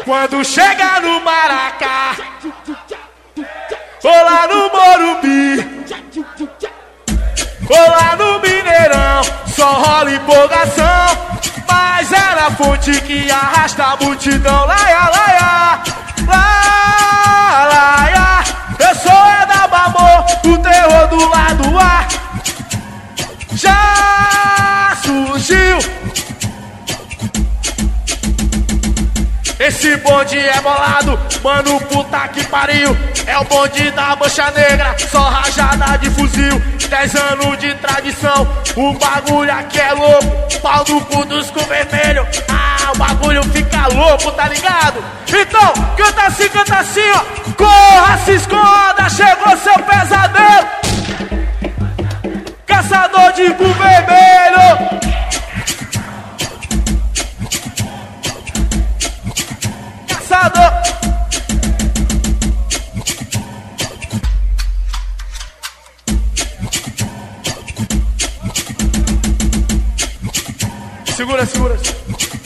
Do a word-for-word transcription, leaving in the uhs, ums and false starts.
Quando chega no Maracá, ou lá no Morumbi, ou lá no Mineirão, só rola empolgação. Mas é na fonte que arrasta a multidão. Laia, laia, laia, laia. Eu sou é da Bamor, o terror do lado A. Já surgiu. Esse bonde é bolado, mano, puta que pariu. É o bonde da Mancha Negra, só rajada de fuzil. Dez anos de tradição, o bagulho aqui é louco. Pau no cu dos com vermelho, ah, o bagulho fica louco, tá ligado? Então, canta assim, canta assim, ó. Corra, se esconda, chegou seu pesadelo. Caçador de cu vermelho. Segura, segura.